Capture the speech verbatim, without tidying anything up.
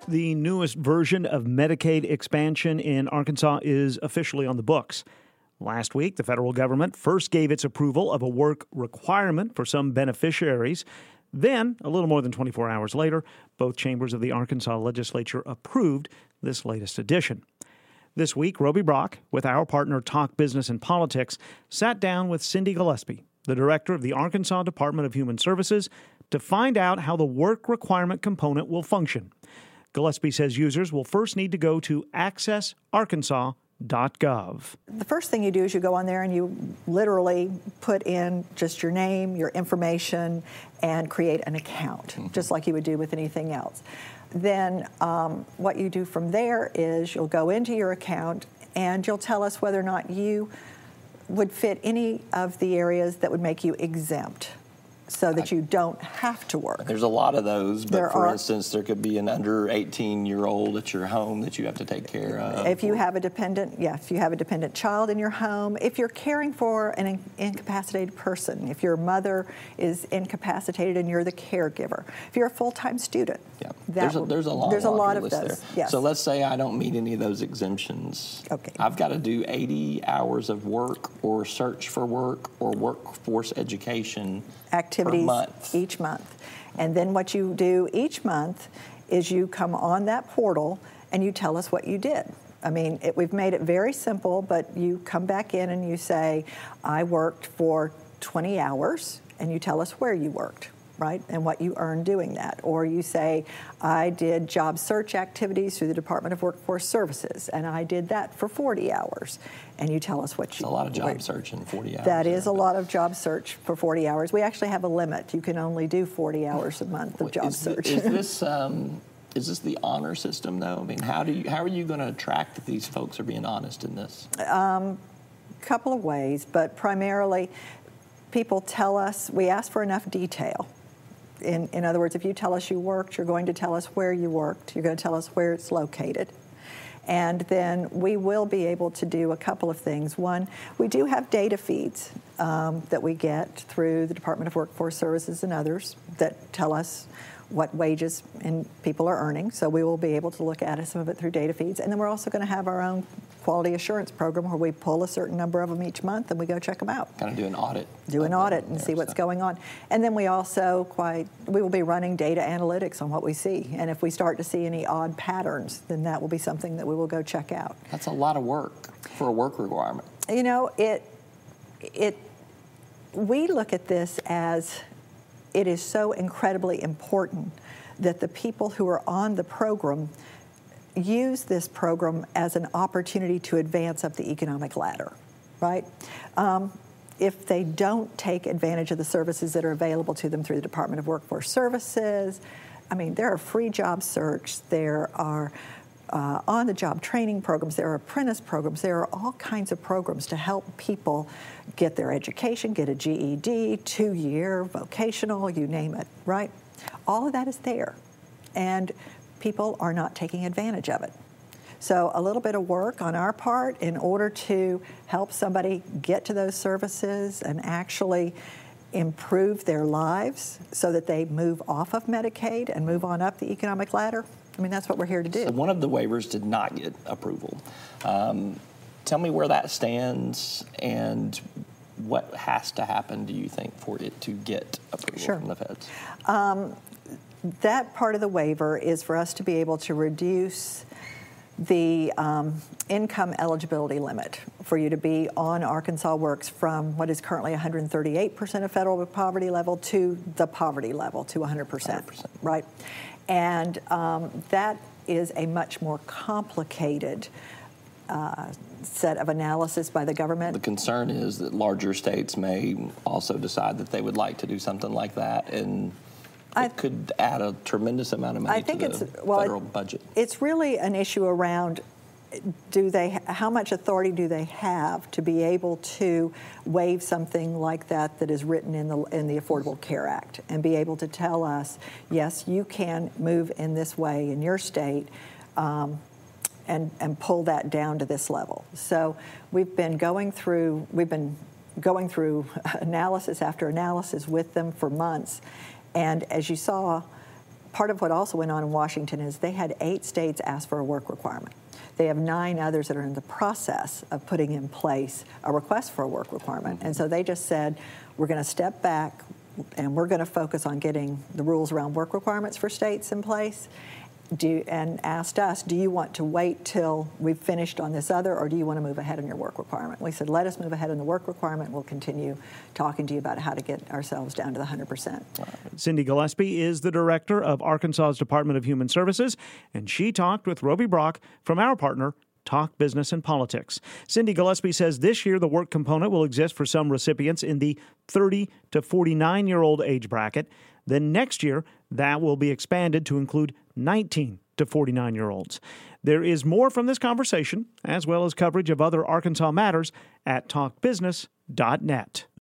The newest version of Medicaid expansion in Arkansas is officially on the books. Last week, the federal government first gave its approval of a work requirement for some beneficiaries. Then, a little more than twenty-four hours later, both chambers of the Arkansas legislature approved this latest edition. This week, Roby Brock, with our partner Talk Business and Politics, sat down with Cindy Gillespie, the director of the Arkansas Department of Human Services, to find out how the work requirement component will function. Gillespie says users will first need to go to access arkansas dot gov. The first thing you do is you go on there and you literally put in just your name, your information, and create an account, mm-hmm. just like you would do with anything else. Then um, what you do from there is you'll go into your account and you'll tell us whether or not you would fit any of the areas that would make you exempt, so that you don't have to work. There's a lot of those, but there for are, instance, there could be an under eighteen-year-old at your home that you have to take care of. If you have a dependent, yeah, if you have a dependent child in your home, if you're caring for an in- incapacitated person, if your mother is incapacitated and you're the caregiver, if you're a full-time student. Yeah, there's a, there's a long There's a lot of list those, there. yes. So let's say I don't meet any of those exemptions. Okay. I've got to do eighty hours of work or search for work or workforce education activities per month. Each month. And then what you do each month is you come on that portal and you tell us what you did. I mean, it, we've made it very simple, but you come back in and you say, I worked for twenty hours, and you tell us where you worked, right, and what you earned doing that. Or you say, I did job search activities through the Department of Workforce Services, and I did that for forty hours. And you tell us what It's you... a lot of job where, search in forty hours. That is a lot of job search for forty hours. We actually have a limit. You can only do forty hours a month of job is search. The, is this um, is this the honor system, though? I mean, how do you how are you going to attract that these folks are being honest in this? Um, couple of ways, but primarily people tell us, we ask for enough detail. In, in other words, if you tell us you worked, you're going to tell us where you worked. You're going to tell us where it's located. And then we will be able to do a couple of things. One, we do have data feeds um, that we get through the Department of Workforce Services and others that tell us what wages and people are earning. So we will be able to look at some of it through data feeds. And then we're also going to have our own quality assurance program where we pull a certain number of them each month and we go check them out. Kind of do an audit. Do an audit and see what's stuff. going on. And then we also quite, we will be running data analytics on what we see. And if we start to see any odd patterns, then that will be something that we will go check out. That's a lot of work for a work requirement. You know, it, it, we look at this as it is so incredibly important that the people who are on the program use this program as an opportunity to advance up the economic ladder, right? Um, if they don't take advantage of the services that are available to them through the Department of Workforce Services, I mean, there are free job search, there are uh, on-the-job training programs, there are apprentice programs, there are all kinds of programs to help people get their education, get a G E D, two-year, vocational, you name it, right? All of that is there, and people are not taking advantage of it. So a little bit of work on our part in order to help somebody get to those services and actually improve their lives so that they move off of Medicaid and move on up the economic ladder. I mean, that's what we're here to do. So one of the waivers did not get approval. Um, tell me where that stands and what has to happen, do you think, for it to get approval Sure. from the feds? Um, that part of the waiver is for us to be able to reduce the um, income eligibility limit for you to be on Arkansas Works from what is currently one hundred thirty-eight percent of federal poverty level to the poverty level, to one hundred percent, one hundred percent. Right? And um, that is a much more complicated uh, set of analysis by the government. The concern is that larger states may also decide that they would like to do something like that, and it I, could add a tremendous amount of money I think to it's, the well, federal it, budget. It's really an issue around do they, how much authority do they have to be able to waive something like that that is written in the in the Affordable Care Act and be able to tell us, yes, you can move in this way in your state, um, and and pull that down to this level. So we've been going through we've been going through analysis after analysis with them for months, and as you saw, part of what also went on in Washington is they had eight states ask for a work requirement. They have nine others that are in the process of putting in place a request for a work requirement. And so they just said, we're going to step back and we're going to focus on getting the rules around work requirements for states in place. Do, and asked us, do you want to wait till we've finished on this other, or do you want to move ahead on your work requirement? We said, let us move ahead on the work requirement. We'll continue talking to you about how to get ourselves down to the one hundred percent. Cindy Gillespie is the director of Arkansas's Department of Human Services, and she talked with Roby Brock from our partner, Talk Business and Politics. Cindy Gillespie says this year the work component will exist for some recipients in the thirty to forty-nine-year-old age bracket. Then next year, that will be expanded to include nineteen to forty-nine-year-olds. There is more from this conversation, as well as coverage of other Arkansas matters, at talk business dot net.